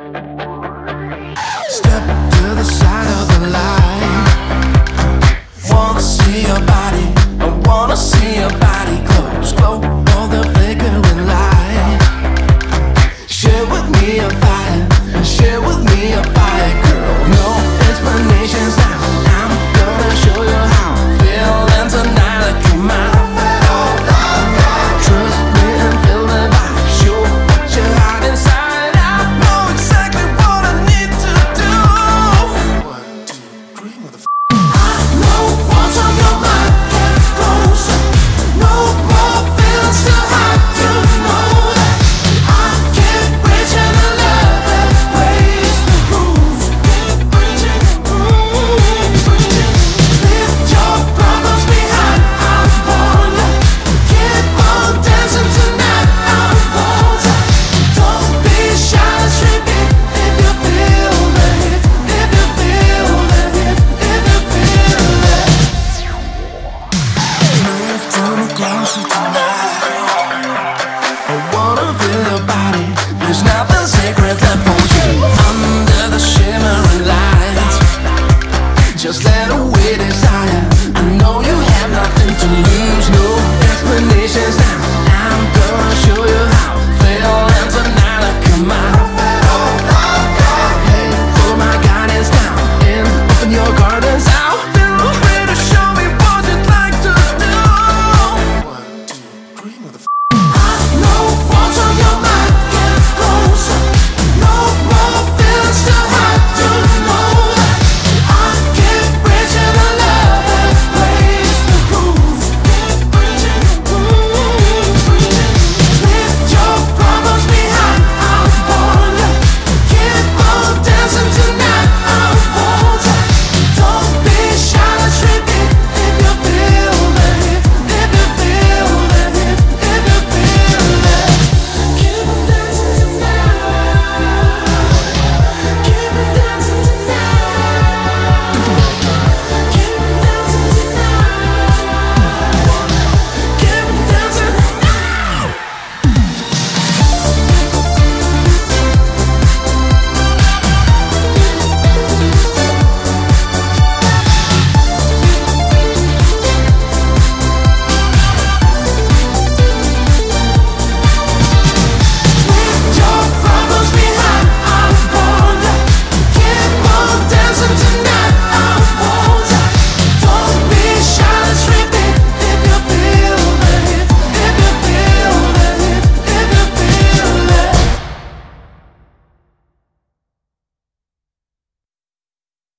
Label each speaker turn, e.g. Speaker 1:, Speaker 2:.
Speaker 1: Step to the side of the light. Wanna see your body, I wanna see your body close. Glow all the flickering light. Share with me a fire, share with me a fire, girl. No explanations now, I'm gonna show you how I'm feeling tonight. Like you're mine. Trust me and feel the vibe. Show what you hide inside. I know exactly what I need to do. 1, 2, 3, motherfucker. I know what's on your mind. Get closer. No more feelings to hide. You know that I can't reach in the love that raise the roof. Keep breathing, breathing. Leave your problems behind. I want you. Keep on dancing tonight. I want you. Don't be shy, let's repeat. If you feel the hit, if you feel the hit, if you feel it. Move to me closer tonight. I wanna feel your body. There's nothing sacred left for you. Under the shimmering lights, just let